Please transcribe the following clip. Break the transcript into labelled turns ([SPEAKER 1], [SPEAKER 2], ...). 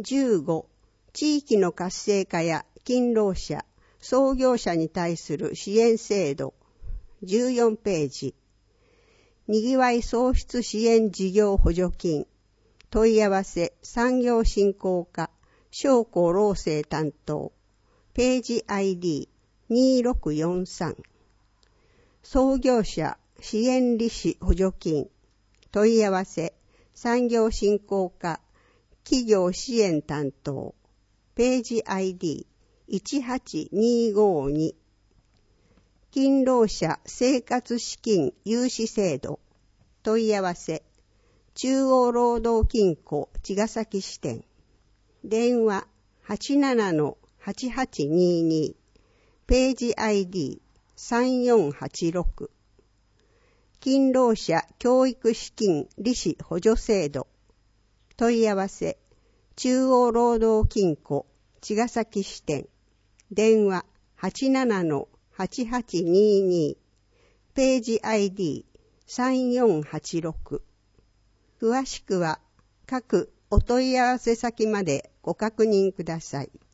[SPEAKER 1] 15、地域の活性化や勤労者、創業者に対する支援制度。14ページ。にぎわい創出支援事業補助金。問い合わせ産業振興課、商工労政担当。ページ ID2643。創業者支援利子補助金。問い合わせ産業振興課、企業支援担当。ページ ID18252。勤労者生活資金融資制度。問い合わせ中央労働金庫茅ヶ崎支店。電話87-8822。ページ ID3486。勤労者教育資金利子補助制度。問い合わせ中央労働金庫茅ヶ崎支店。電話87-8822。ページ ID3486。詳しくは各お問い合わせ先までご確認ください。